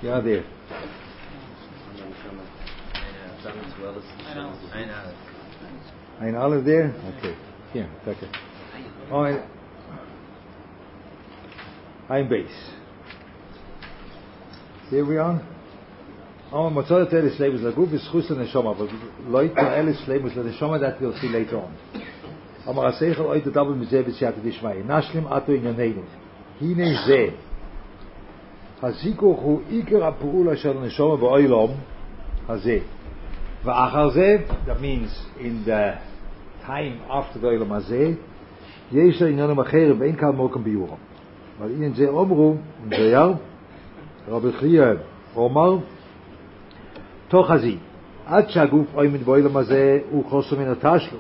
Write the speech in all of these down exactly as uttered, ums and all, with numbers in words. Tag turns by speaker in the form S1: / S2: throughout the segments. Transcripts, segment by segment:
S1: Yeah, there. Ein Aleph there? Okay. Here, okay. Ein, ein base. Here we are. Oh, Motzot Elis Leibus Laguf is Chus Neshama, but Leute Elis Leibus Neshama, that we'll see later on. Amar Aseichel Oid Dabel Mizeh B'Siyata Dishmai. Nashlim Ato Inyoneinu. Hine Zeh. Hazikuch hu Iker HaPu'ula Shel Neshama B'Oilom Hazeh. V'achar Zeh, that means in the time after the Oilom Hazeh, Yesha Inyonim Acherim Bein Kal Mokum Biyuram. But in Zeh Omru, in Zeyar, Rabbi Chiyah Omar, Tochazi, עד שהגוף עומד באוילם הזה הוא חוסר מן התשלום.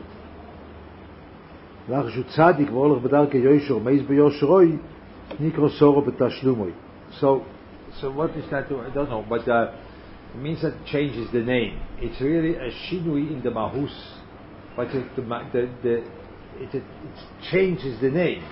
S1: לאחר שהוא צדיק והולך בדרכי יושר מייז ביושרוי, נקרא סורו בתשלומוי. So, so what is that? I don't know, but uh, it means that it changes the name. It's really a shinui in the mahus, but it, the, the, the, it, it, it changes the name.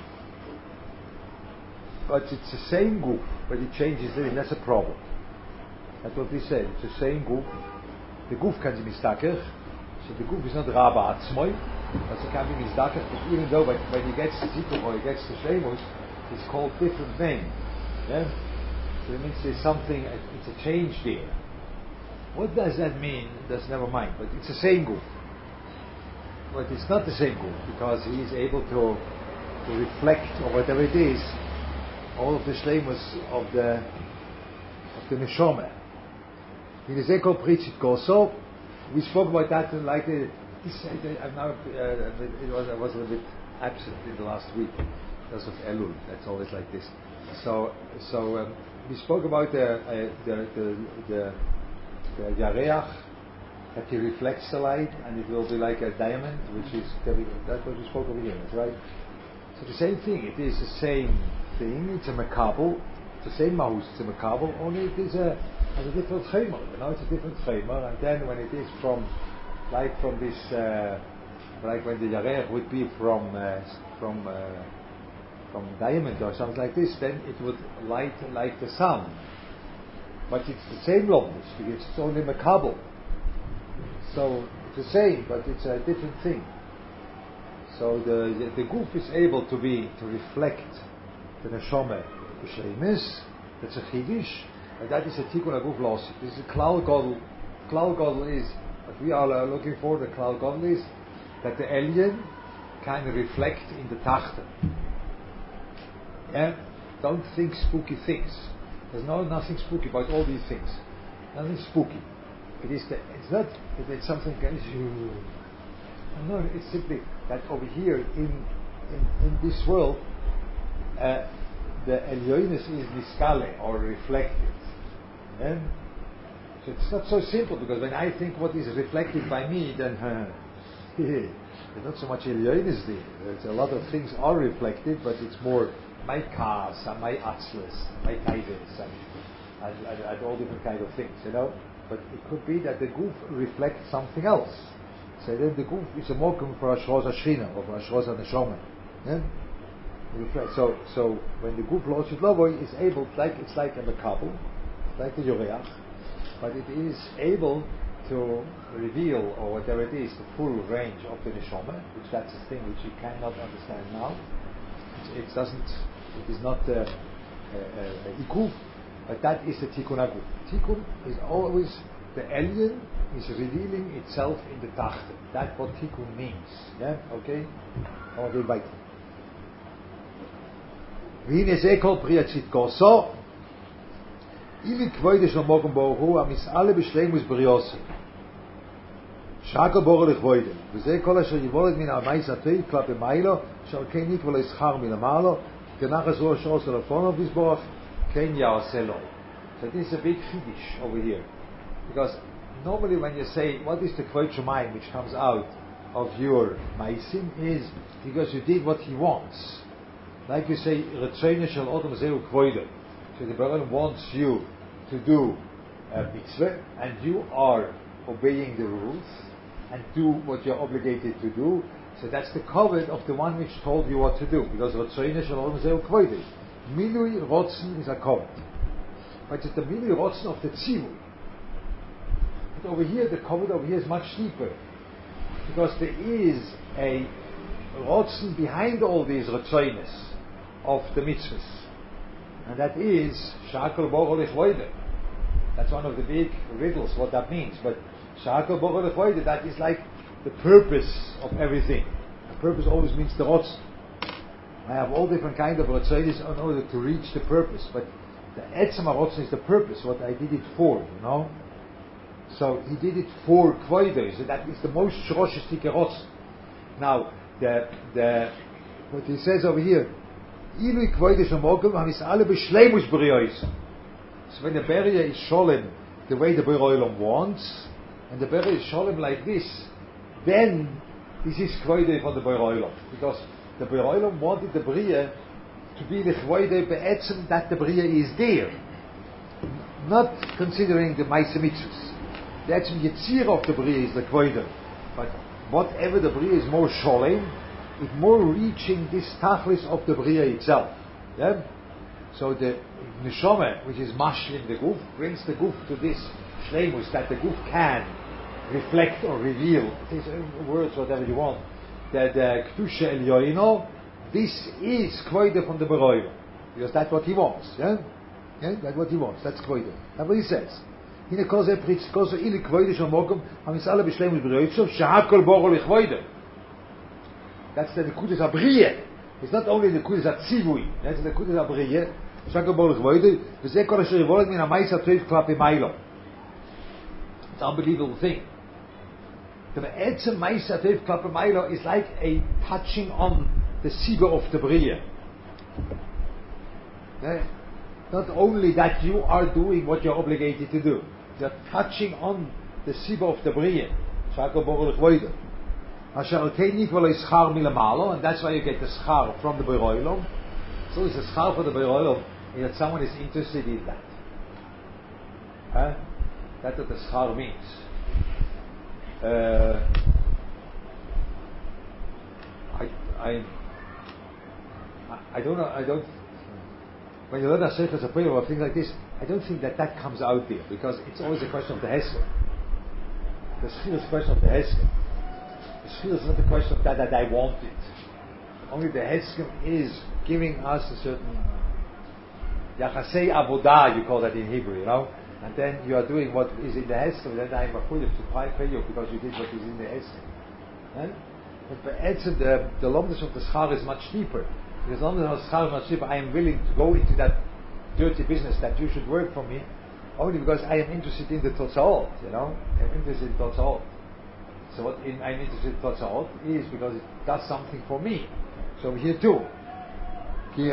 S1: But it's the same guf, but it changes the name. That's a problem. That's what we said. It's the same guf. The guf can be mistakech, so the guf is not Rabba Atzmoi, but it can be mistakech. But even though when, when he gets to Zikuk or he gets to Shleimus, it's called different name. Yeah? So it means there's something. It's a change there. What does that mean? That's never mind. But it's the same guf. But it's not the same guf because he is able to to reflect or whatever it is, all of the Shleimus of the of the Neshama. In the Zekol Pritzit Koso, we spoke about that like uh, this, uh, I'm now, uh, it was, I was a little bit absent in the last week because of Elul. That's always like this. So, so um, we spoke about the uh, the the the, the Yareach, that he reflects the light and it will be like a diamond, which is that's what we spoke over here, right? So the same thing. It is the same thing. It's a makabel. It's the same mahus. It's a makabel. Only it is a has a different framer, you know, it's a different framer, and then when it is from, like from this, uh, like when the Yareach would be from, uh, from, uh, from diamond or something like this, then it would light like the sun. But it's the same lobness, because it's only makabel. So it's the same, but it's a different thing. So the the, the guf is able to be, to reflect the neshama b'shleimus, that's a chidish. And that is a tikkun aguf loss. This is a klal gadol. Klal gadol is what we are uh, looking for. The klal gadol is that the alien can reflect in the tachten. Yeah, don't think spooky things. There's no nothing spooky about all these things. Nothing spooky. It is. The, it's not. It's something. No, it's simply that over here in in, in this world, uh, the elyonis is niskale or reflected. Yeah? So it's not so simple because when I think what is reflected by me, then uh, there's not so much elyonis there. There's a lot of things are reflected, but it's more my cars and my atzlas, my taides, and, and, and, and all different kind of things, you know. But it could be that the guf reflects something else. So then the guf is a mokum for Ashroz Ashchina or for Ashroz Neshama. Yeah? So, so when the guf lost its lovoy, it's able, like it's like a makabel, like the yoreach, but it is able to reveal or whatever it is the full range of the neshama, which that's a thing which you cannot understand now. It, it doesn't. It is not a, a, a ikuf, but that is the tikkun aguf. Tikkun is always the alien is revealing itself in the tachte. That's what tikkun means. Yeah. Okay. I will invite. והנה זה כל פרי הצדקוסו אם כבוד של מוקם ברוך הוא המסעלה בשלימוס בריאוסו שקל בורא לכבוד וזה כל אשר יבולד מן המייס הטוב כלפי מיילו שעל כן נקבע לו ישכר מלמעלה כנחס ראש עושה לפונו ויסבורך כן יעשה לו. So this is a big chiddush over here because normally when you say what is the kvod shemayim which comes out of your maisim is because you did what he wants. Like you say, Retzoyne shel Odom zeu kvoide. So the Baruch wants you to do a mitzvah, and you are obeying the rules and do what you're obligated to do. So that's the covet of the one which told you what to do. Because Retzoyne shel Odom zeu kvoide. Milui rotzen is a covet. But it's the mini rotzen of the tzivui. But over here, the covenant over here is much deeper, because there is a rotzen behind all these rotzoines of the mitzvahs, and that is shakol borol echvoide. That's one of the big riddles, what that means. But shakol borol echvoide, that is like the purpose of everything. The purpose always means the rotzen. I have all different kind of rotzoines in order to reach the purpose, but the etzem rotzen is the purpose, what I did it for, you know. So he did it for kvoide, so that is the most shroshestik rotzen. Now, the the what he says over here, ilu kvoide shomogel ham is alle beschleimus briois. So when the barrier is sholem the way the Boroilom wants, and the barrier is sholem like this, then this is kvoide from the Boroilom, because the Boroilom wanted the bria to be the kvoide be'etzem that the bria is there, not considering the ma'aseh mitzvahs. The etzem yitzir of the bria is the kvoide, but whatever the bria is more sholem, it's more reaching this tachlis of the bria itself. Yeah? So the neshama, which is mashlim the guf, brings the guf to this shleimus that the guf can reflect or reveal. These words, whatever you want. That the kedusha elyoino, this is kvoide from the beroim, because that's what he wants. Yeah? Yeah? That's what he wants. That's kvoide. That's what he says. Hine koze pritz koze ili kvoide shomokum hamis alle beschleimus beroitzo shakol borol ichvoide. That's the nekudas abriye. It's not only the nekudas atzivui. That's the nekudas abriye. Shakol borol ichvoide. V'zeh kol asher yivoled min ha'maisa toiv klapi mailo. It's an unbelievable thing. The etzem maisa toiv klapi mailo is like a touching on the siba of the bria. Yeah? Not only that you are doing what you're obligated to do, you're touching on the siba of the bria. Shakol borol ichvoide. And that's why you get the schar from the Boroilom. So it's a schar for the Boroilom, and that someone is interested in that. Huh? That's what the schar means. Uh, I, I, I don't know. I don't. When you learn a Seichas Apiyah or things like this, I don't think that that comes out there, because it's always a question of the Heskel. The schir is a question of the Heskel. The schir is not a question of that that I want it. Only the Heskel is giving us a certain Yachasei Avodah, you call that in Hebrew, you know. And then you are doing what is in the Heskel, then I am appointed to pay you because you did what is in the Heskel. Right? But the, the lomness of the schar is much deeper. Because the lomness of the schar is much deeper. I am willing to go into that dirty business that you should work for me, only because I am interested in the Totzaot, you know. I am interested in Totzaot. So what in, I'm interested in Totzaot is because it does something for me. So here too. So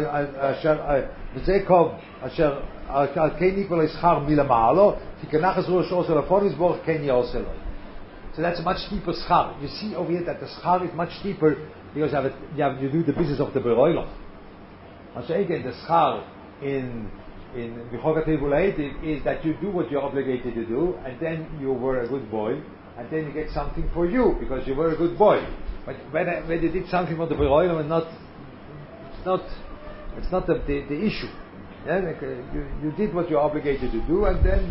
S1: that's a much deeper schar. You see over here that the schar is much deeper because you, have a, you, have, you do the business of the beroilom. So again, the schar in in B'chogat Evulayit is that you do what you're obligated to do, and then you were a good boy, and then you get something for you because you were a good boy. But when, I, when you did something for the beroilom, and not, it's not, it's not the, the, the issue. Yeah, like, uh, you, you did what you're obligated to do, and then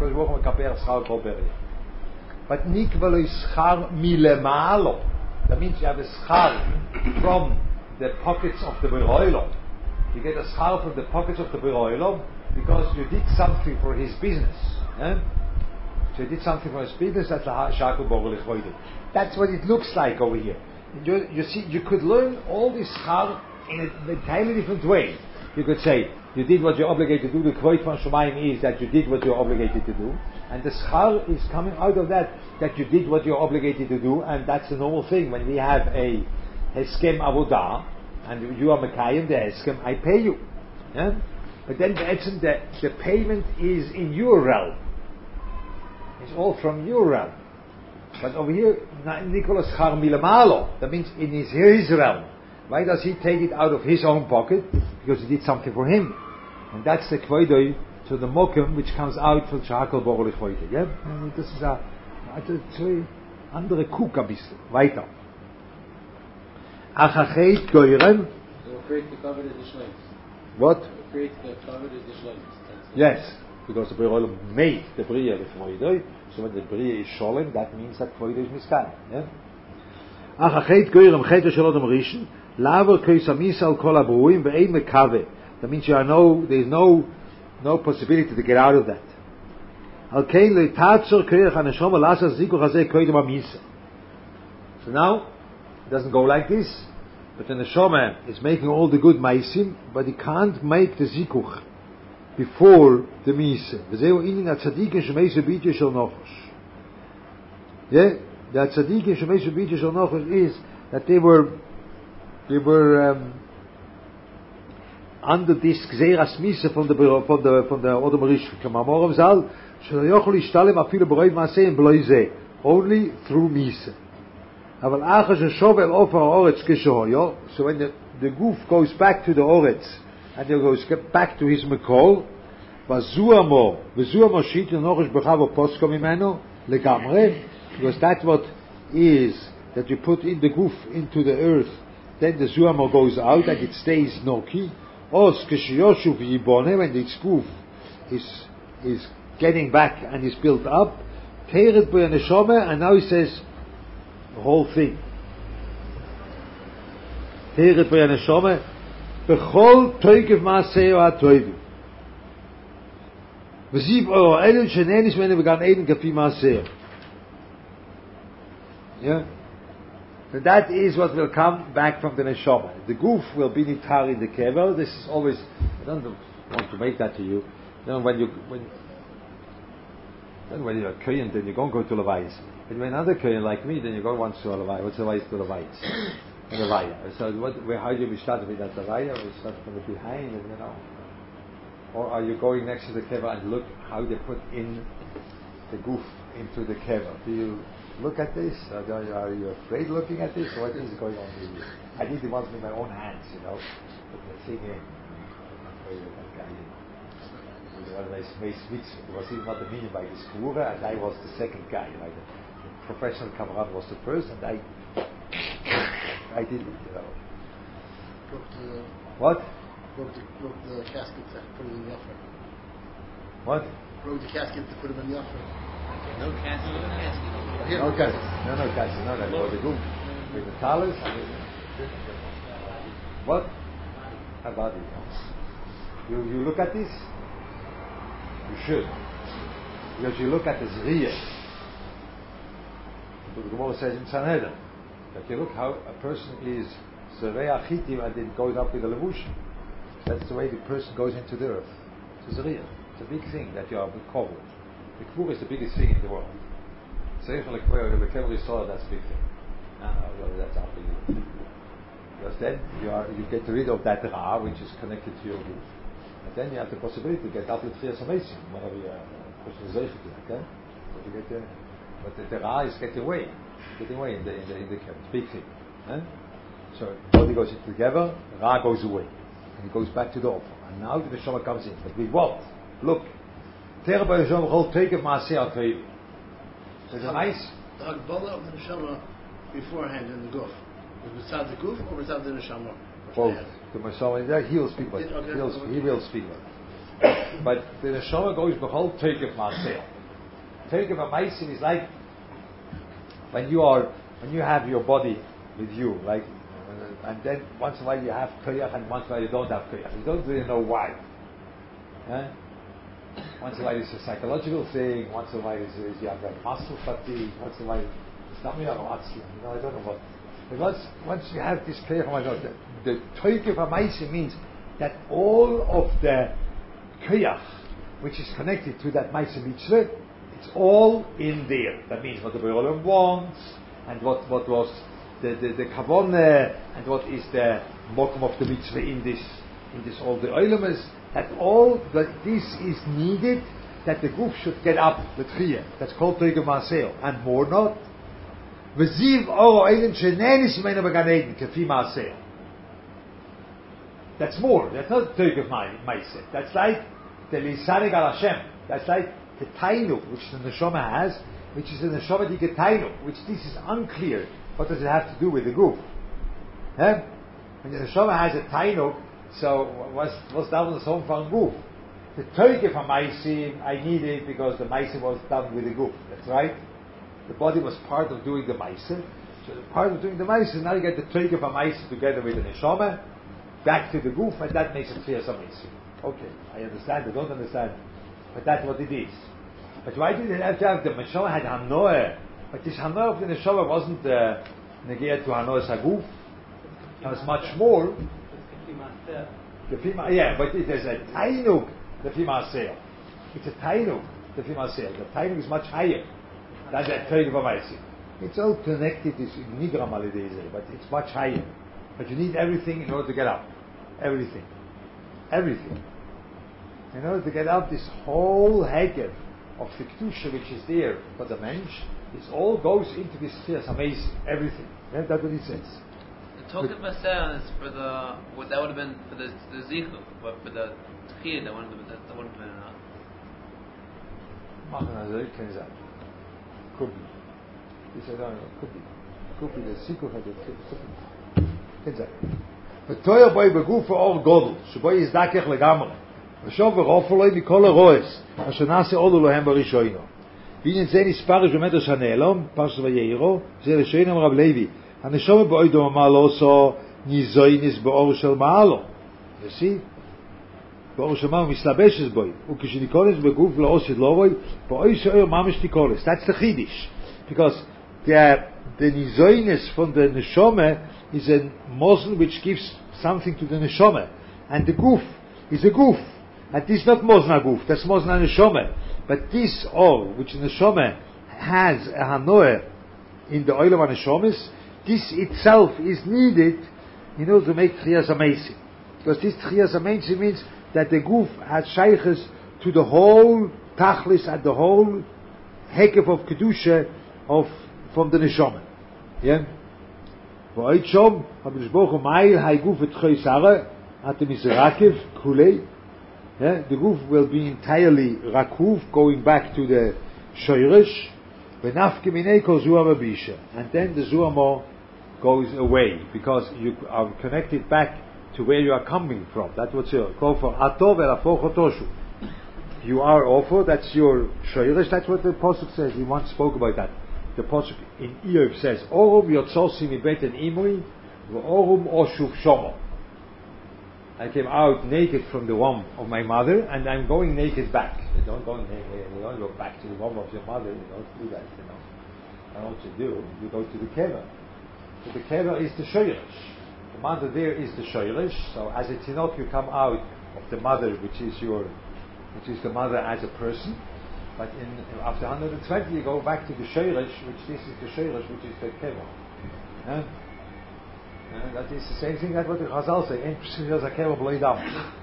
S1: but nikvelo is schar milemalo. That means you have a schar from the pockets of the beroilom. You get a schar from the pockets of the beroilom because you did something for his business. Yeah? So you did something for his business. That's a shakol borol ichvoide. That's what it looks like over here. You, you see, you could learn all this schar in an entirely different way. You could say, you did what you're obligated to do. The kvoit from Shomayim is that you did what you're obligated to do. And the schar is coming out of that, that you did what you're obligated to do. And that's the normal thing. When we have a Heskem Avodah, and you are Mekayim, the Heskem, I pay you. Yeah? But then the, the, the payment is in your realm. It's all from your realm. But over here, Nicholas Schar Milamalo, that means in his, his realm. Why does he take it out of his own pocket? Because he did something for him. And that's the kvoidoi to the mokum which comes out from Shakol borol ichvoide. Yeah? And this is a, a zwei andere Kuk ein bisschen. Weiter. Achacheit goyrem.
S2: So create the cover of the shleims.
S1: What?
S2: Create the cover of the shleims.
S1: Yes, because the Bria Olam made the Bria with Moidoi, so when the Bria is Sholem, that means that Moidoi is Miskan. Yeah? Ach achet goyrem chet shel Adam Rishon, laver keisamis al kol abruim ve'ein mekave. That means you are no, there is no, no possibility to get out of that. Al kein leitatzor koyach haneshama lasas zikuch hazeh koydem amisa. So now it doesn't go like this, but the neshama is making all the good maisim, but he can't make the zikuch before the misa. V'zeu inin atzadikim shemeisa b'itya shel nochosh. Yeah, the atzadikim shemeisa b'itya shel nochosh is that they were they were um, under this gzeras misa from the from the from the Odom Rishon. Kamamorav zal shelo yochol ishtalem afilu b'roiv maaseh and b'loi zeh, only through misa. Aval achas sheshovel ofer ha'oretz kishoyo. So when the, the goof goes back to the oretz and he goes back to his mekol, vazuamo vazuamo shit nochish b'chavo posko mimeno legamre, because that's what is that you put in the goof into the earth, then the zuamo goes out and it stays noki. Os kishiyoshuv yibone, when the goof is is getting back and is built up, teiret b'ya neshama, and now he says the whole thing. Teiret b'ya neshama b'chol toikev maaseo ha'toivim. V'ziv o elul shenenis mene v'gan eden kafi maaseo. Yeah? So that is what will come back from the neshama. The goof will be nitar in the kever. This is always, I don't want to make that to you. You know, when you, when, then when you're a kohen, then you don't go to Levayis. When you're another kohen like me, then you go once to a Levayis. What's Levayis to Levayis? A Levaya. So what, where, how do we start with that Levaya? We start from the behind, and you know. Or are you going next to the kever and look how they put in the goof into the kever? Do you look at this? Are you, are you afraid looking at this? What is going on with you? I did the ones with my own hands, you know. Put the thing in. I'm afraid of that guy. It was even not the meaning by this Kura, and I was the second guy. Like the professional Kamerad was the first, and I I did it, you know.
S2: Broke the,
S1: what?
S2: Broke the, broke the casket to put it in the offer.
S1: What?
S2: Broke the casket to put it in the offer.
S3: No casket, no casket.
S1: No casket. No, no casket. No, no. Or the goom. With the talus. What? How about it? You, you look at this? You should. Because you look at the Zriya. The Gemara says in Sanhedrin that you look how a person is Zreya Chitim and it goes up with the Levush. That's the way the person goes into the earth. It's a Zriya. It's a big thing that you are covered. The Kvur is the biggest thing in the world. Seif al-Kvur, the Kevel Yisrael, that's a big thing. No, no, that's unbelievable. Because then you are, you get rid of that Ra, which is connected to your roof. And then you have the possibility to get up with Trias Amazing, whenever you are pushing the Zeich, okay? But you get the, but the, the Ra is getting away. Getting away in the, in the, in the Kevel. It's a big thing. Eh? So, body goes in together, Ra goes away. And he goes back to the offer. And now the Neshama comes in. But with what? Look. There's a nice.
S2: The Hagbala of the Neshama beforehand in the goof. Was beside the goof or beside the Neshama?
S1: Both. The Neshama, he will speak about it.
S2: Okay.
S1: He will, he will speak about it. But the Neshama goes b'chol teikev ma'aseh. Teikev ma'aseh is like when you are, when you have your body with you, like, and then once in a while you have koyach and once in a while you don't have koyach. You don't really know why. Eh? Once in a while it's a psychological thing, once in a while it's, it's you have like muscle fatigue, once in a while it's not me, you know, I don't know what. But once, once you have this clear, the, the Toikev HaMaisa means that all of the Koyach, which is connected to that Maisa Mitzvah, it's all in there. That means what the B'Olam wants, and what, what was the, the, the Kavanah, and what is the Mokum of the Mitzvah in this, in this all the Oilamas. That all that this is needed, that the goof should get up the Tchiyah. That's called Toikev Maaseo, and more not. V'ziv oro eilim shenenis yimenu b'gan eden kafi Maaseo. That's more. That's not Toikev Maaseh. That's like the Lisanig al Hashem. That's like the Tainuk, which the Neshama has, which is the Neshama Dike Tainuk, which this is unclear. What does it have to do with the goof? Huh? When the Neshama has a Tainuk, so what's what's down on the song from goof? The Toike for Maisim, I need it because the Maisim was done with the Guf. That's right. The body was part of doing the Maisim. So the part of doing the Maisim, now you get the Toike for Maisim together with the Neshama, back to the Guf, and that makes it Tchias HaMaisim. Okay, I understand, I don't understand. But that's what it is. But why did it have to have the Neshama had Hanoah? But this Hanoah of the Neshama wasn't uh, Negea to Hanoah Saguf. It was much more. The female, yeah, but it is a Tainuk, the female sale. It's a Tainuk, the female sale. The Tainuk is much higher than the Toike for Maisim. It's all connected, it's Nigram Alideze, but it's much higher. But you need everything in order to get up. Everything. Everything. In order to get up, this whole Heger of the Kedusha which is there for the Mensch, it all goes into this Tchias HaMaisim. Everything. Yeah, that's what he says.
S3: The Token Masel is for the, what that would have been for the, the Zichu, but for the Tchiyah, that wouldn't have been, that wouldn't have been enough.
S1: Machen also, kann sein. Could be. This I don't know. Could be. Could be the Zikuch had it. Kann sein. ותויר בוי בגוף האור גודל, שבו יזדקך לגמרי. ושוב ורופלוי מכל הרועס, אשר נעשה עולו להם בראשונו. והנה זה נספר במדרש הנעלום, פרשת ויירו, זה ראשון אמר רב לוי. הנשום באוידו אמר לא עשו ניזוינס באור של מעלו. You see? באור של מעלו מסלבשת בוי. וכשניקולס בגוף לא עושת לא בוי, באוי שאור ממש ניקולס. That's the Chiddush. Because the, the nizoinus from the neshama is a mozel which gives something to the neshama, and the guf is a guf, and this is not mozna guf, that's mozna neshama. But this all which the neshama has a hanoah in the oil of neshamas, this itself is needed in order to make Tchias HaMaisim. Because this Tchias HaMaisim means that the guf has shaykhs to the whole tachlis and the whole hekef of kedusha of from the neshama. Yeah. V'oid shom HaKadosh Baruch Hu ma'il ha'guf et choisara at the misrakev kulei. Yeah, the guf will be entirely rakuv, going back to the shoyrish. V'nafke minei kol zuam abisha, and then the zuamo goes away because you are connected back to where you are coming from. That's what you call for atov elafo chotoshu. You are offer. That's your shoyrish. That's what the pasuk says. We once spoke about that. The pasuk in Iyov says, "Orum yotzosi mi beten imui, v'orum oshuv shomo." I came out naked from the womb of my mother, and I'm going naked back. You don't go naked. You don't go back to the womb of your mother. You don't do that. You know. And what you do, you go to the kever. So the kever is the shoyrish. The mother there is the shoyrish. So as a tinok, you come out of the mother, which is your, which is the mother as a person. But in, after one hundred twenty, you go back to the shoyrish, which this is the shoyrish, which is the kever. Yeah? Yeah, that is the same thing that what the Chazal say. Ein psichas hakever b'loi dam.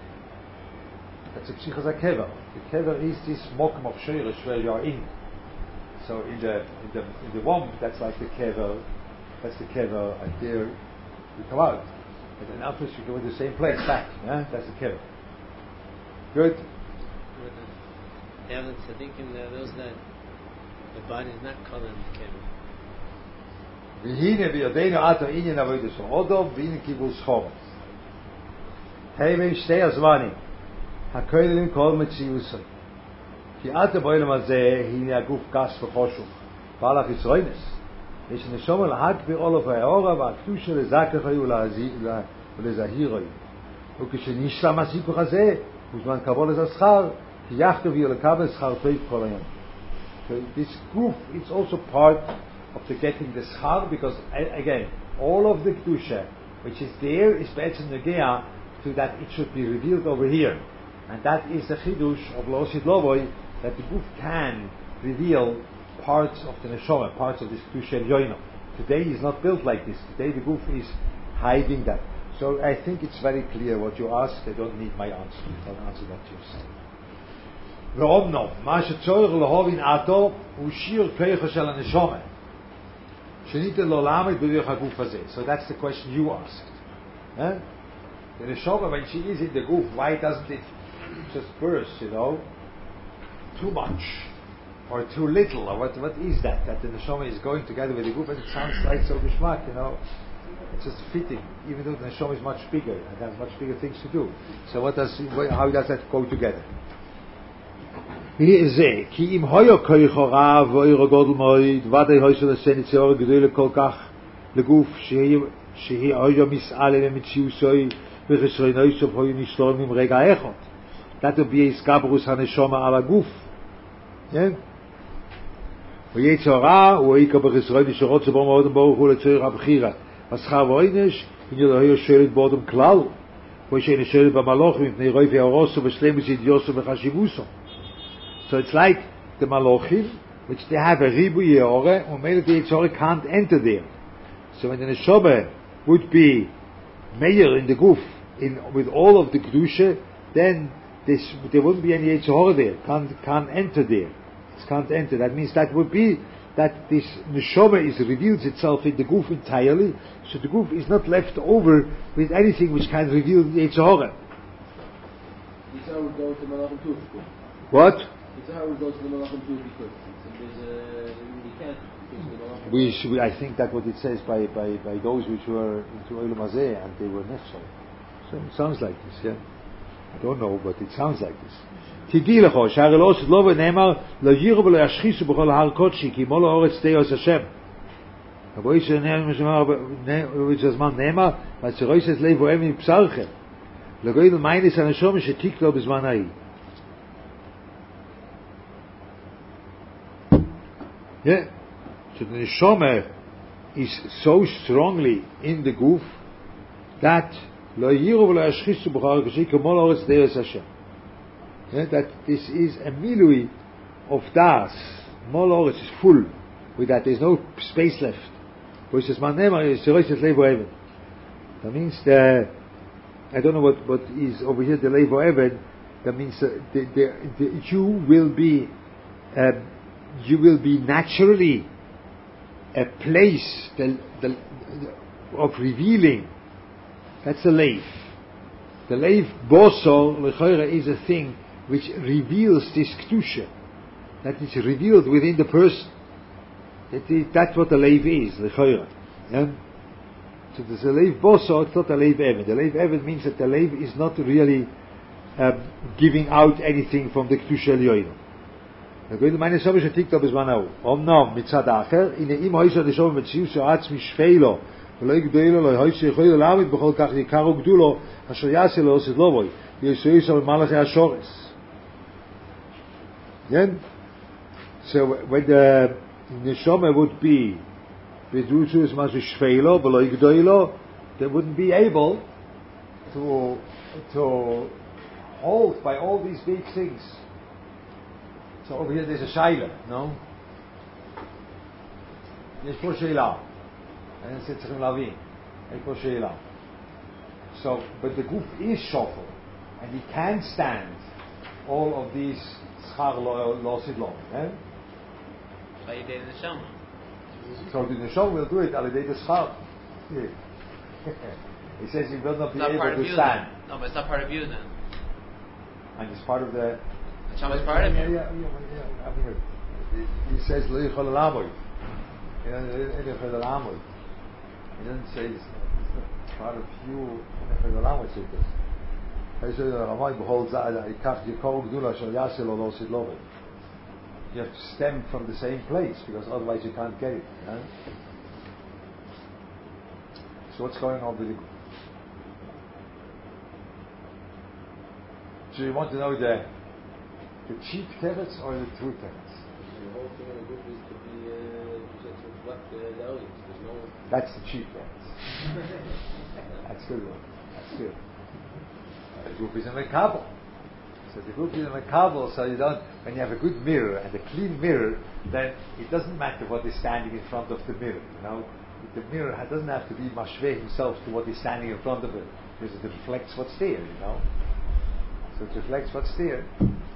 S1: That's a psichas hakever. The kever is this mokum of shoyrish where you are in. So in the in the in the womb, that's like the kever. That's the kever, and there you come out. But in Alpus, you go to the same place back. Yeah, that's the kever. Good.
S2: The other tzaddikim, those that the body is not colored in the kever.
S1: והנה בידינו עתה עניין עבודת סעודו והנה קיבול סחורת. היו שתי הזמנים, הכוללים כל מציאוסי. כי עתה בעולם הזה הנה הגוף גס וחושך, בעל החיסרונס. יש נשמה להגביר עולף האורה והקדושה לזכך היו ולזהיר היו. וכשנשלם הסיפור הזה, מוזמן קבול את השכר, כי יחתו ויהיו לקבל שכר טוב כל היום. So this guf is also part of the getting the schar, because again, all of the kedusha which is there is betzim negea to that it should be revealed over here, and that is the chidush of Losid Lovoy, that the guf can reveal parts of the neshama, parts of this kedusha yoino. Today is not built like this. Today the guf is hiding that. So I think it's very clear what you ask. I don't need my answer. I'll answer that yourself. ואומנם, מה שצורך להבין עתו הוא שיר כיחה של הנשמה שניתן לו לעמד בדרך הגוף הזה. So that's the question you asked. Huh? The neshama, when she is in the guf, why doesn't it just burst, you know, too much or too little, or what? What is that? That the neshama is going together with the guf, and it sounds like so geschmack, you know. It's just fitting, even though the neshama is much bigger and has much bigger things to do. So what does, how does that go together? זה, כי אם היה כוח הרע ואיר גדול מאוד, ודאי היה של הסנציור גדול כל כך לגוף שהיא שהיא היה מסעלה למציאוסוי וחסרונוי סוף היו נסתורם עם רגע אחד. That would be הסקברוס הנשמה על הגוף. כן? ויצר רע הוא העיקר בחסרוני שרוצה בו מאוד ברוך הוא לצורך הבחירה. השכר ועונש, הנה לא היה שואלת באודם כלל, כמו שאין שואלת במלוכים מפני רוי והרוסו ושלמוס ידיוסו וחשיבוסו. So it's like the Malachim, which they have a ribu yeore, and maybe the Yitzhak can't enter there. So when the Neshama would be mayor in the Guf, in, with all of the Kedusha, then this, there wouldn't be any Yitzhak there, can't, can't enter there. It can't enter. That means that would be that this Neshama is reveals itself in the Guf entirely, so the Guf is not left over with anything which can reveal the Yitzhak.
S4: Yitzhak would go to Malachim too.
S1: What?
S4: It's how we go to the Malachim too because there's a, we can't because the Malachim.
S1: We, should, we, I think that what it says by, by, by those which were into Olam Hazeh and they were nefshal. So it sounds like this, yeah. I don't know, but it sounds like this. תדעי לך, שהרי לא עושה לא ונאמר, לא יראו ולא ישחיסו בכל הר קודשי, כי מול האורץ תהיה עושה השם. אבל יש הזמן נאמר, והצרוי שאת לב והם מבשרכם. לגויל מיינס הנשום שתיק לו בזמן ההיא. Yeah. So the neshama is so strongly in the guf that lo yiru v'lo yashchisu b'char k'shei k'mol ha'oretz de'es Hashem. Yeah, that this is a milui of das. Mol ha'oretz is full with that. There is no space left. Which is man nemar is serois et levo even. That means the I don't know what what is over here the levo even. That means uh, the, the the you will be. Uh, you will be naturally a place the, the, the, of revealing. That's the leif. The leif boso lechoira is a thing which reveals this kedusha, that is revealed within the person. That is, that's what the leif is, lechoira. Yeah? So there's a leif boso, it's not a leif even. The leif even means that the leif is not really uh, giving out anything from the kedusha elyono. הגויל meine Sobe שתיקתו בזמן ההוא. אמנם מצד האחר, הנה אם היו שדשום ומציאו שעצמי שפילו, ולא יגדלו לו, היו שיכולו להעמיד בכל כך יקרו גדולו, אשר יעשה לו עושה לא בוי, וישוי שם במלאכי השורס. כן? So when the neshama would be בדרושו is משהו שפילו, ולא יגדלו, they wouldn't be able to, to hold by all these big things. So over here there's a shaila, no? יש פה שאלה. אני רוצה צריכים להבין. יש פה שאלה. So, but the guf is shofel, and he can stand all of these schar lo sidlom. Eh?
S3: By the neshama.
S1: So the neshama will do it al yedei the schar. He says he will not be able to stand.
S3: No, but it's not part of you then.
S1: And it's part of the.
S3: Neshama is part of you.
S1: Yeah, yeah, yeah. I mean, he says lo yichol alamoy. He doesn't say it's not part of you. You have to stem from the same place because otherwise you can't get it. Huh? So what's going on with the group? So you want to know the the cheap teretz or the true teretz?
S4: The whole thing in the group is to be uh, to reflect the audience. There's no.
S1: That's the cheap teretz. That's good one. That's good. Uh, the group is in the Kabul. So the group is in the Kabul, so you don't. When you have a good mirror and a clean mirror, then it doesn't matter what is standing in front of the mirror. You know, the mirror doesn't have to be mashveh himself to what is standing in front of it, because it reflects what's there. You know, so it reflects what's there.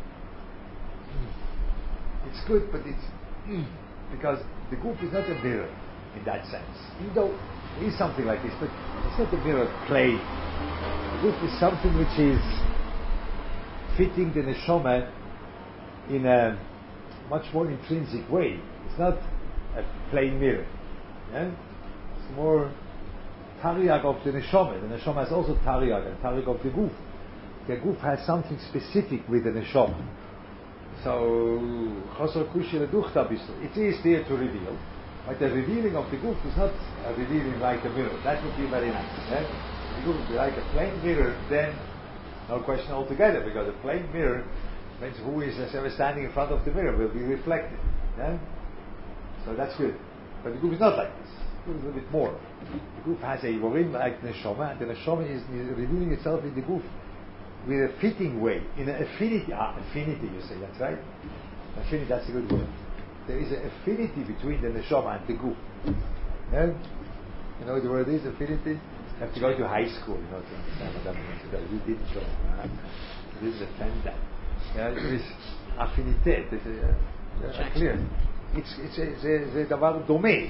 S1: It's good, but it's mm, because the group is not a mirror in that sense. Even though there is something like this, but it's not a mirror play. The group is something which is fitting the neshama in a much more intrinsic way. It's not a plain mirror. Yeah? It's more tariag of the neshama. The neshama has also tariag and tariag of the guf. The guf has something specific with the neshama. So, Chosar Kushi Leduchta Bisl. It is there to reveal, but the revealing of the goof is not a revealing like a mirror. That would be very nice. Eh? The goof would be like a plain mirror, then no question altogether, because a plain mirror means who is ever standing in front of the mirror will be reflected. Eh? So that's good. But the goof is not like this. The goof is a little bit more. The goof has a Vorim like the Neshama, and the Neshama is revealing itself in the goof with a fitting way, in an affinity. Ah, affinity, you say, that's right? Affinity, that's a good word. There is an affinity between the neshama and the goof. Yeah? You know what the word is, affinity? You have to go to high school, you know, to understand what that means. We didn't go. Uh, we didn't attend that. Yeah, it is affinité. It's uh, yeah, clear. It's it's it's a דבר דומה.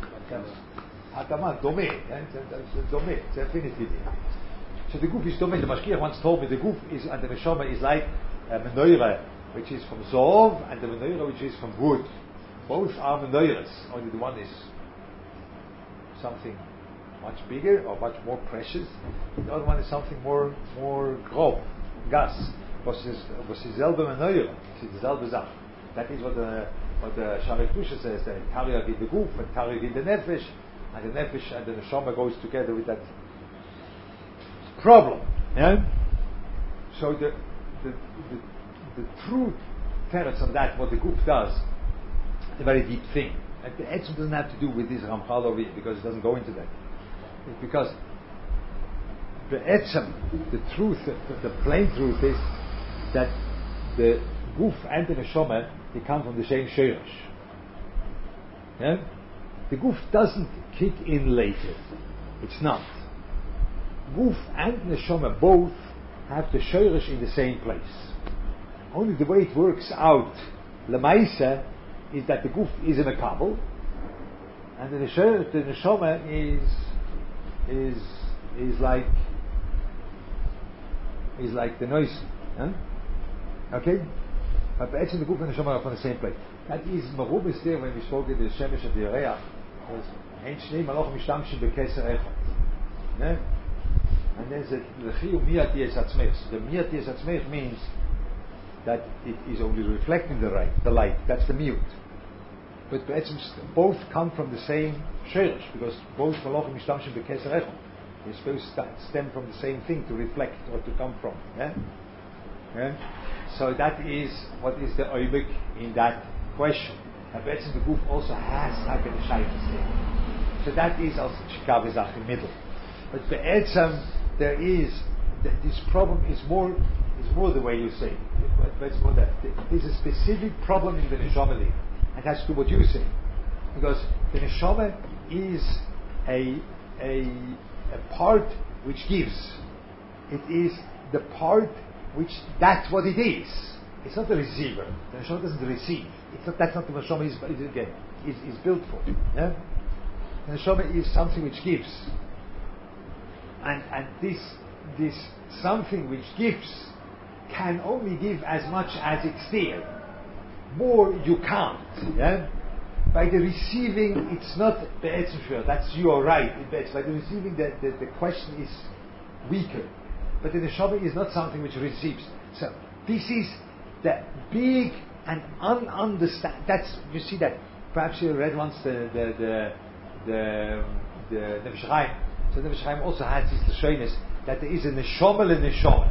S1: התאמה, דומה. It's דומה. It's affinity. So the goof is dome. The Mashgiach once told me the goof is and the neshama is like a menorah, which is from zov, and the menorah which is from wood. Both are menorahs. Only the one is something much bigger or much more precious. The other one is something more more grob, gas. Was is was is selbe menorah. It's the selbe Zach. That is what the what the Shalei Kedusha says. That Tariach in the goof and Tariach in the nefesh, and the nefesh and the neshama goes together with that problem. Yeah? So the the, the the true teretz on that, what the goof does, is a very deep thing. And the etzem doesn't have to do with this Ramchal over here, because it doesn't go into that. It's because the etzem, the truth, the, the plain truth is that the goof and the neshama, they come from the same sheirish. Yeah? The goof doesn't kick in later. It's not. Goof and neshama both have the sheirish in the same place. Only the way it works out, lemaisa, is that the goof is in a kabel, and the neshama, the neshama is is is like is like the noise. Huh? Okay, but actually the goof and the neshama are from the same place. That is marub is there when we spoke in the shemesh and the yoreach. Ein shnei malach mishtamshim bekeser echad. And then the chiyuv miyat yesatzmech. The miyat yesatzmech means that it is only reflecting the light. The light. That's the miyut. But both come from the same sheirish, because both malachim mishtamshim bekeser echad. They're supposed to stem from the same thing to reflect or to come from. Yeah? Yeah? So that is what is the oibik in that question. And Be'etzim the goof also has Hagen Shaykhs there. So that is also Chikavizach in the middle. But Be'etzim there is th- this problem is more is more the way you say. But more that there's a specific problem in the neshama there, and that's to what you say, because the neshama is a a a part which gives. It is the part which that's what it is. It's not a receiver. The neshama doesn't receive. It's not, that's not the neshama is, is again is, is built for. Yeah? The neshama is something which gives, and and this this something which gives can only give as much as it's there. More you can't. Yeah? By the receiving, it's not be'etzem shver. That's you are right. By the receiving, the, the the question is weaker. But the neshama is not something which receives. So this is the big and ununderstand. That's you see that. Perhaps you read once the the the the the Nefesh Chaim. So Nefesh Chaim also has this lashonis that there is a neshama le neshama.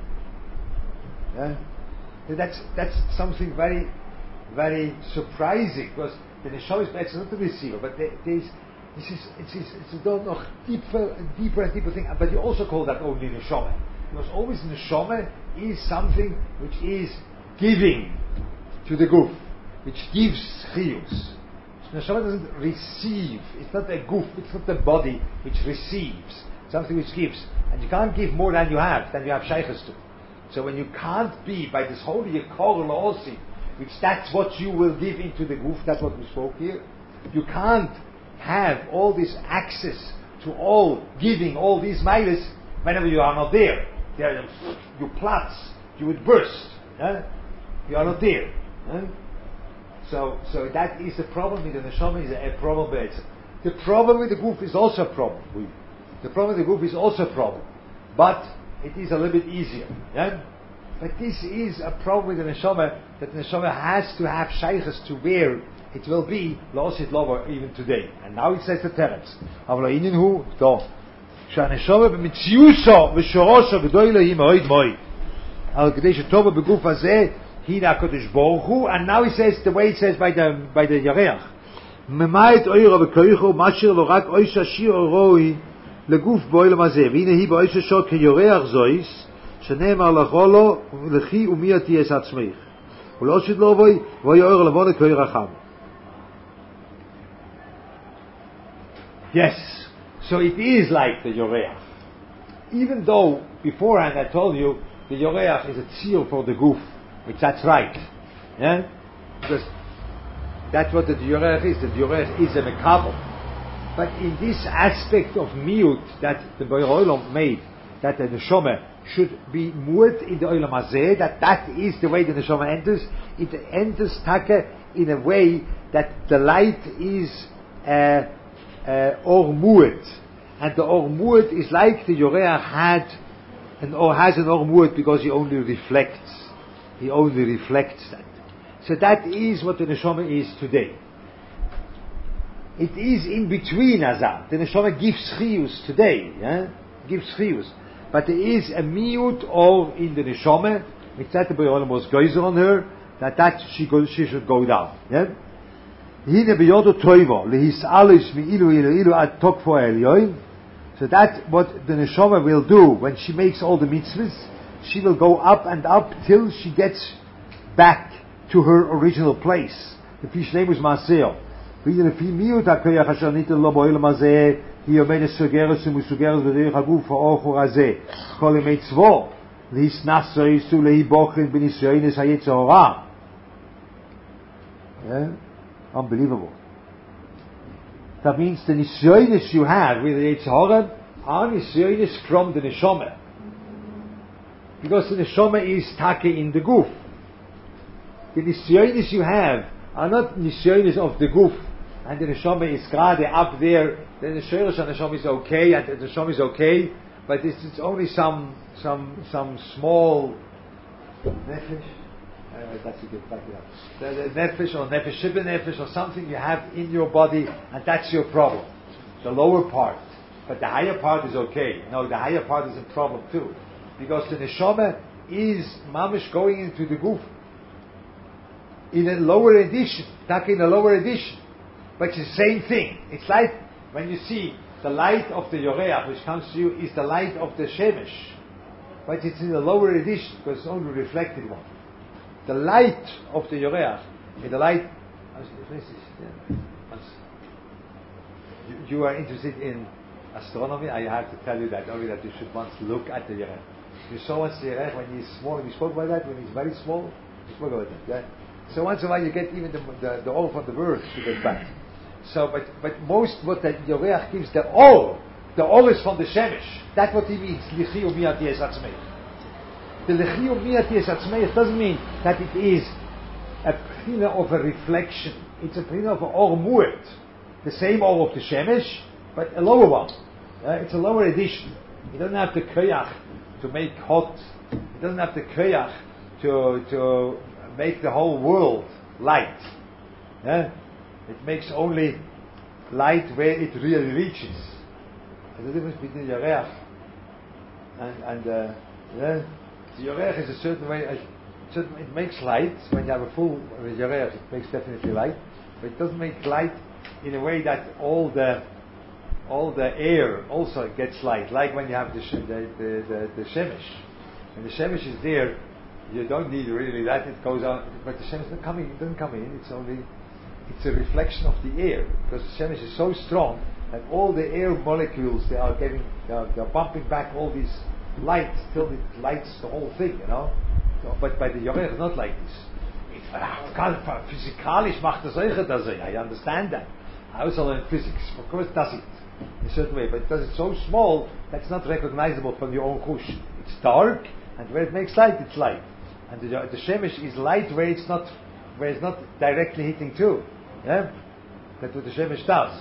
S1: Yeah? That's that's something very very surprising, because the neshama is it's not the receiver, but there, there's this is it's it's, it's a noch deeper and deeper and deeper thing. But you also call that only neshama, because always neshama is something which is giving to the goof, which gives chiyus. Neshama doesn't receive. It's not a goof. It's not the body which receives. Something which gives, and you can't give more than you have, than you have shaykhs to. So when you can't be by this holy Yekor La'osi, which that's what you will give into the goof, that's what we spoke here. You can't have all this access to all giving, all these miles, whenever you are not there. There, you platz, you would burst. Eh? You are not there. Eh? So, so that is the problem with the neshama. Is a problem with it. The problem with the goof is also a problem. The problem with the goof is also a problem, but it is a little bit easier. Yeah? But this is a problem with the neshama, that the neshama has to have shaykhs to where it will be losit lover even today. And now it says the teretz. אבל העניין הוא, טוב, שהנשמה במציאוסו ושורשו גדולה היא מאוד מאוד. אבל כדי שטובה בגוף הזה, הנה הקדוש ברוך הוא, and now he says the way it says by the, by the ירח. ממאית אוירו וכויכו, מאשר לו רק אויש השיר אורוי לגוף בעולם הזה. והנה היא באויש השור כיורח זויס, שנאמר לכו לכי ומי תהיה עצמך. ולא שדלו בוי, ואוי אור לבונה כירחם. Yes, so it is like the Yoreach. Even though beforehand I told you the Yoreach is a tzir for the goof, which that's right. Yeah? Because that's what the Yoreach is. The Yoreach is a mekabel. But in this aspect of miut that the Boyer Olam made, that the neshama should be muat in the Olam Hazeh, that that is the way the neshama enters, it enters taka in a way that the light is uh, Uh, or mu'et, and the or mu'et is like the Yoreach had and or has an or mu'et because he only reflects, he only reflects that. So that is what the neshama is today. It is in between azam. The neshama gives chiyus today, yeah? gives chiyus, but there is a miut or in the neshama. It's that the Boyer was geyser on her that that she go, she should go down. Yeah? Hine beyodo toivo lehis alis mi ilu ilu ilu ad tokfo elyoin. So that's what the neshama will do when she makes all the mitzvahs. She will go up and up till she gets back to her original place. The fish name was Maseo. V'yine lefi miut hakoyach asher nitel lo bo'olam hazeh hi yomenes sugeres u'musugeres v'derech haguf ha'ochor hazeh kol yemei tzvo lehis naso yisu lehi bochin b'nisyoines hayetzer hora. Yeah? Unbelievable. That means the nisyonis you have with the Yetzer Hara are nisyonis from the neshama, because the neshama is take in the guf. The nisyonis you have are not nisyonis of the guf, and the neshama is grade up there. The neshama neshama is okay, and the neshama is okay, but it's, it's only some some some small nefesh. Uh, that's a good back it up. The, the nefesh or nefesh shibben nefesh or something you have in your body, and that's your problem. The lower part, but the higher part is okay. No, the higher part is a problem too, because the neshama is mamish going into the goof in a lower edition, tak in a lower edition, but it's the same thing. It's like when you see the light of the Yoreach, which comes to you, is the light of the Shemesh, but it's in a lower edition because it's only reflected one. The light of the Yoreach, the light. You, you are interested in astronomy. I have to tell you that only that you should once look at the Yoreach. You saw once the Yoreach when he's small. We spoke about that when he's very small. We spoke about that. Yeah? So once in a while you get even the the, the oil from the birds to get back. So, but but most what the Yoreach gives, the oil, the oil is from the Shemesh. That's what he means. Lichi umiyat yes atzmei. The Lechiyu Miyati Esatzmeich doesn't mean that it is a prina of a reflection. It's a prina of an Or Mu'et. The same Or of the Shemesh, but a lower one. Uh, it's a lower edition. It doesn't have the Koyach to make hot. It doesn't have the Koyach to, to make the whole world light. Uh, it makes only light where it really reaches. There's a difference between Yoreach and, and uh, yeah, the Yoreach is a certain way, a certain, it makes light. When you have a full Yoreach, it makes definitely light, but it doesn't make light in a way that all the all the air also gets light, like when you have the the, the, the, the Shemesh. When the Shemesh is there, you don't need really that, it goes out, but the Shemesh doesn't come in, it doesn't come in, it's only, it's a reflection of the air, because the Shemesh is so strong that all the air molecules, they are getting, they are, they are bumping back all these light till it lights the whole thing, you know. So, but by the Yoreach, not like this. It's physikalisch macht das solche das. I understand that. I also learn physics. Of course, it does it in a certain way, but because it's so small, that's not recognizable from your own chush. It's dark, and where it makes light, it's light. And the, the shemesh is light where it's not, where it's not directly hitting too. Yeah, that's what the shemesh does.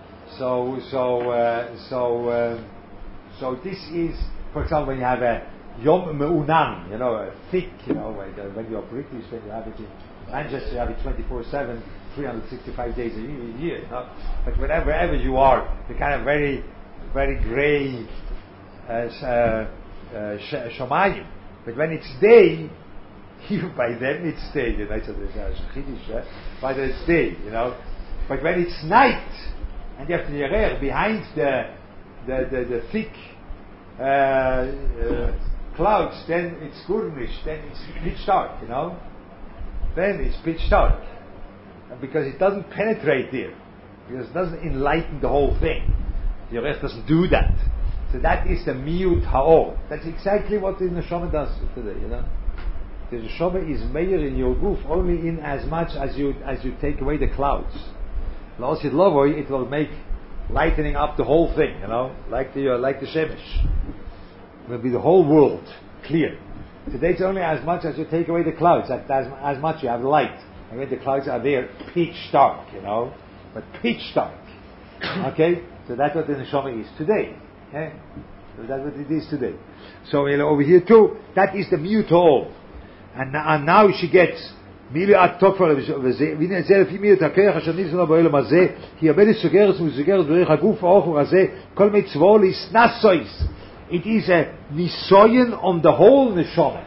S1: So, so, uh, so, uh, so this is. For example, when you have a Yom Me'unan, you know, uh, thick, you know, like, uh, when you're British, when you have it in Manchester, you have it twenty-four seven, three hundred sixty-five days a year, you know. But wherever, wherever you are, the kind of very, very grey uh, uh, uh, sh- Shomayim. But when it's day, you, by then it's day, you know, it's a, uh, by then it's day, you know. But when it's night, and you have the Yerer behind the, the, the, the thick uh, uh, clouds, then it's gurnish, then it's pitch dark, you know. Then it's pitch dark. Because it doesn't penetrate there. Because it doesn't enlighten the whole thing. The Yerer doesn't do that. So that is the miut ha'or. That's exactly what the neshama does today, you know. The neshama is meir in your goof only in as much as you as you take away the clouds. L'osid lovoi, it will make lightening up the whole thing, you know, like the uh, like the shemesh. It will be the whole world clear. Today it's only as much as you take away the clouds. That as as much you have light. And when the clouds are there, pitch dark, you know, but pitch dark. Okay, so that's what the neshama is today. Eh? So that's what it is today. So you know, over here too, that is the mute all. And, and now she gets מילי התופר וזה, והנה את זה לפי מי את הכרך אשר ניסנו בעולם הזה, כי הבדס סוגרת ומסוגרת בדרך הגוף האוכר הזה, כל מצוו להסנסויס. It is a nisoyen on the whole neshama.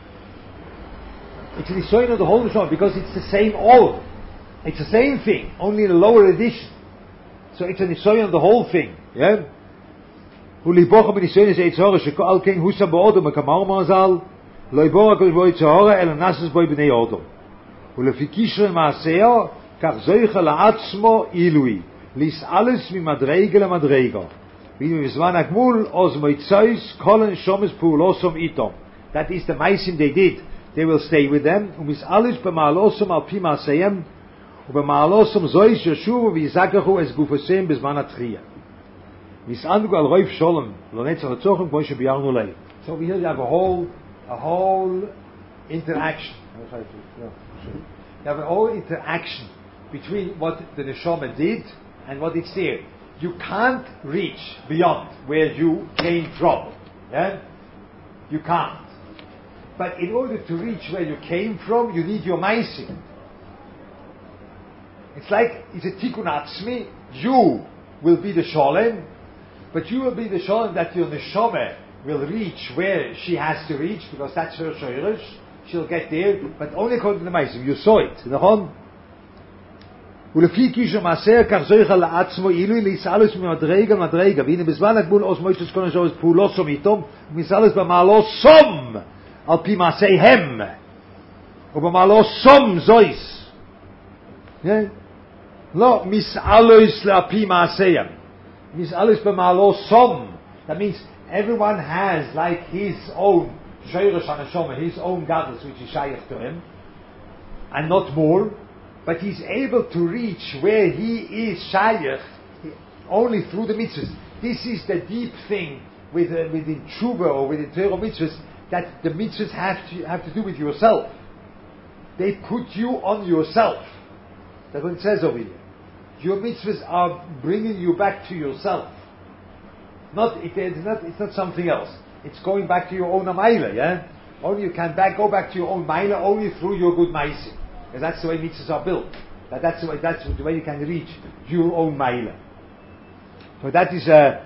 S1: It's a nisoyen on the whole neshama because it's the same all. It's the same thing, only in a lower edition. So it's a nisoyen on the whole thing. Yeah? וליבוך בניסיון הזה יצהורה שכל כן הוסם באודו מקמר מזל לא יבור הקודש בו יצהורה אלא נסס בו בני אודו ולפי קישר מעשיה כך זויכה לעצמו אילוי להסעלס ממדרגה למדרגה ואם בזמן הגמול אז מויצויס כל הנשומס פעולוסום איתו. That is the maisim they did. They will stay with them ומסעלס במעלוסום על פי מעשיהם ובמעלוסום זויס ישובו ויזכחו את גופסיהם בזמן התחייה. So over here you have a whole, a whole interaction. You have a whole interaction between what the neshama did and what it's there. You can't reach beyond where you came from. Yeah? You can't. But in order to reach where you came from, you need your maisim. It's like, it's a tikkun atzmi. You will be the sholem. But you will be the shalom that your neshama will reach where she has to reach, because that's her shoyrish. She'll get there, but only according to the maisim. You saw it. Nachon? ולפי קישר מעשר כך זויכה לעצמו אילוי להסעלוס ממדרגה למדרגה והנה בזמן הגמול עוז מוישס כל נשאר פעולוסום איתום ומסעלוס במעלוסום על פי מעשיהם ובמעלוסום זויס לא מסעלוס על פי מעשיהם that means everyone has like his own shayrish haneshama, his own godless which is shaykh to him, and not more, but he's able to reach where he is shaykh only through the mitzvahs. This is the deep thing with uh, within tshuva or within Torah mitzvahs, that the mitzvahs have to have to do with yourself. They put you on yourself. That's what it says over here. Your mitzvahs are bringing you back to yourself. Not it, it's not it's not something else. It's going back to your own amaila, yeah. Only you can back go back to your own maila only through your good maisim, because that's the way mitzvahs are built. That, that's the way that's the way you can reach your own maila. So that is a.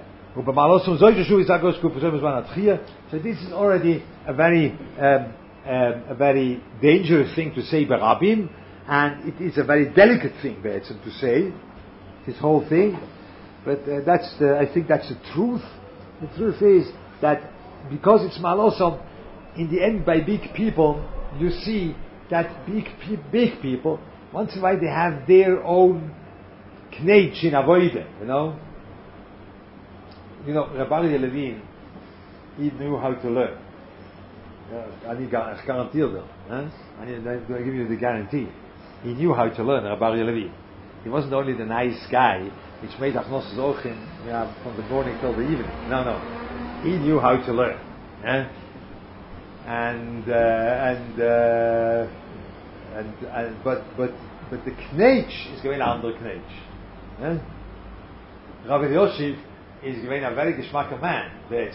S1: So this is already a very um, um, a very dangerous thing to say berabim, and it is a very delicate thing to say. This whole thing, but uh, that's the, I think that's the truth. The truth is that because it's malosam, in the end by big people, you see that big pe- big people, once in a while they have their own knetch in avoide, you know. You know, Rabbi Levin, he knew how to learn. And he guaranteed them. I give you the guarantee. He knew how to learn, Rabbi Levin. He wasn't only the nice guy which made Achnos Zochim yeah, from the morning till the evening. No, no. He knew how to learn. Eh? And, uh, and, uh, and, and, but, but, but the knetch is going under knetch. Eh? Rabbi Yosef is going a very geschmack man.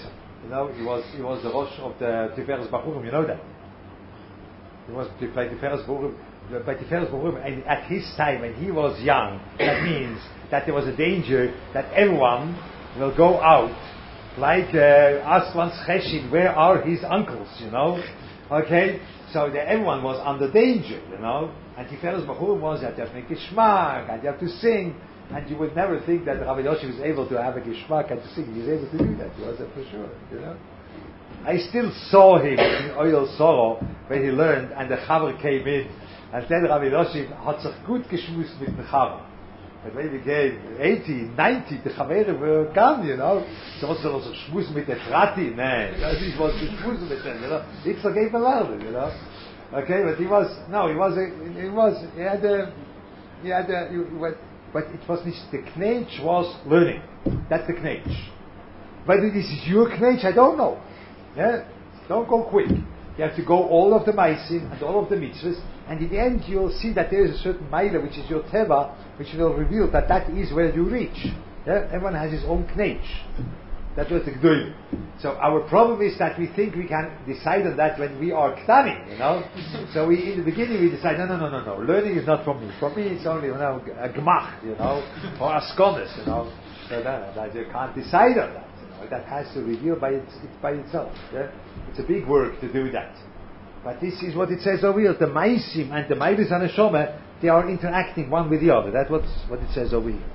S1: You know, he was he was the Rosh of the Tiferes Bachurim. You know that. He was by Tiferes Bachurim. By Tiferes Bachurim, and at his time when he was young, that means that there was a danger that everyone will go out like uh, ask one's cheshin, where are his uncles? You know, okay. So that everyone was under danger. You know, and Tiferes Bachurim was you had to make geschmack, and you have to sing. And you would never think that Rabbi Yoshi was able to have a geschmack and to sing. He was able to do that. He was that for sure. You know. I still saw him in Oil Soro when he learned, and the Chaver came in, and then Rabbi Yoshi hat sich gut geschmust mit the Chaver. But when he became eighty, ninety, the Chavere were gone. You know. So was er sich schmust mit der Trati? Nee, das ist was zu schmusen mit them. You know. It's okay for louder. You know. Okay, but he was no, he was a, he was he had a he had a he was. But it was not, the knetch was learning. That's the knetch. Whether this is your knetch, I don't know. Yeah? Don't go quick. You have to go all of the maisim and all of the mitzvahs, and in the end you'll see that there is a certain maila, which is your teva, which will reveal that that is where you reach. Yeah? Everyone has his own knetch. That's what the gdolim. So our problem is that we think we can decide on that when we are ktanim, you know. So we, in the beginning, we decide, no, no, no, no, no. Learning is not for me. For me, it's only, you know, a gemach, you know, or a skonis, you know. So that, that you can't decide on that. You know, that has to reveal by its, it, by itself. Yeah? It's a big work to do that. But this is what it says over here. The maisim and the mailis and the shoma, they are interacting one with the other. That's what what it says over here.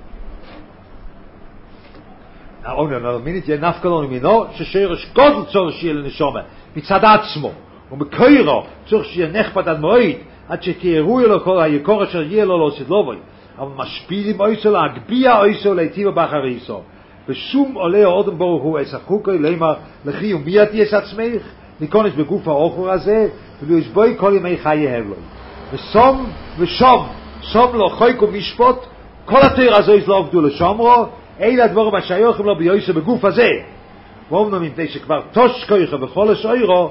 S1: Now, only another minute. Yeah, nafkalon mino shesherish godel tzor shiel neshama mitzad atzmo u'mekoiro tzor shiel nechbad ad moed ad shetieru elo kol hayikor asher yeh lo lo sidlovoi אבל משפילים oiso להגביה oiso leitiva bachariso ושום עולה האודם ברוך הוא אסחוקי לימר לכי ומיית יש עצמך ניקונש בגוף האוכר הזה ולו ישבוי כל ימי חיי הבלוי ושום ושום שום לו חויק ומשפוט כל התיר הזה יש לא עבדו לשומרו אלה הדבורים השייכים לו ביועסו בגוף הזה ואומנו מפני שכבר תוש כויכה בכל השעירו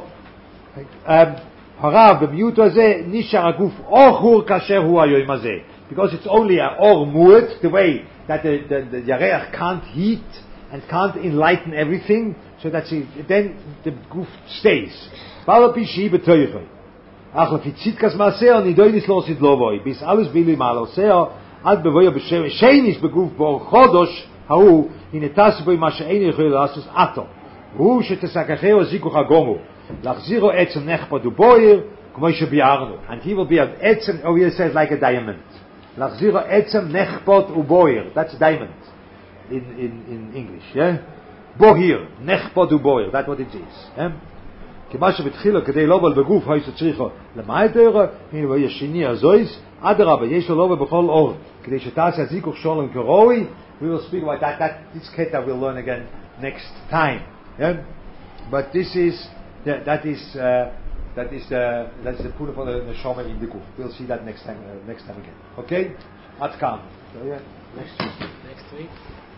S1: הרב במיעוט הזה נשאר הגוף אוכר כאשר הוא היום הזה because it's only a or muet, the way that the, the, the yareach can't heat and can't enlighten everything, so that she, then the goof stays. Balapi shi betoychoi. Ach lefi tzitkas maaseo nidoinis lo sidlovoi. Bis alles bili maaloseo ad bevoyo b'shem sheinish beguf bo chodosh hau hinetas boi ma she'eni yochoi l'asus ato. Hu shetesakacheo zikuch agomu. Lachziro etzem nechpa du boir k'moi shebiarnu. And he will be an etzem, oh here it says like a diamond. Lachziro etzem nechpot uboir. That's diamond in, in, in English, yeah? Bohir, nechpot uboir. That's what it is. Yeah? כמה שבתחילה כדי לובל בגוף היו צריכו למעט אורה, הנה וישני הזויס, אדרבה, יש לו לובל בכל אור, כדי שתעשה זיקוך שולם כרואי, we will speak about that, that this keta we'll learn again next time. Yeah? But this is, that, that is, uh, That is the that's the pula for the neshama in the guf. We'll see that next time uh, next time again. Okay, Atkan. So yeah, next week.
S3: Next week.